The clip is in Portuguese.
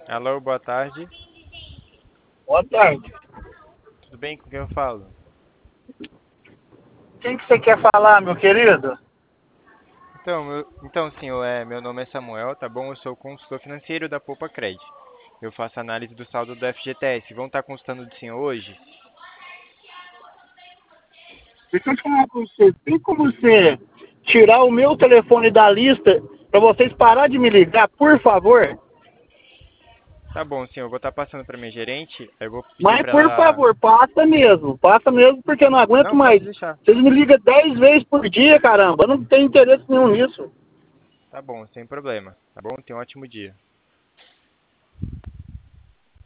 Alô, boa tarde. Boa tarde. Tudo bem? Com quem eu falo? Quem que você quer falar, meu querido? Então, senhor, meu nome é Samuel, tá bom? Eu sou consultor financeiro da Poupa Cred. Eu faço análise do saldo do FGTS. Vão estar consultando do senhor hoje? Deixa eu falar com você. Tem como você tirar o meu telefone da lista para vocês parar de me ligar, por favor? Tá bom, senhor. Eu vou estar passando para minha gerente. Aí eu vou pedir Mas, para por ela. favor, passa mesmo, porque eu não aguento Não, pode mais. deixar. Vocês me ligam 10 vezes por dia, caramba. Eu não tenho interesse nenhum nisso. Tá bom, sem problema. Tá bom? Tenha um ótimo dia.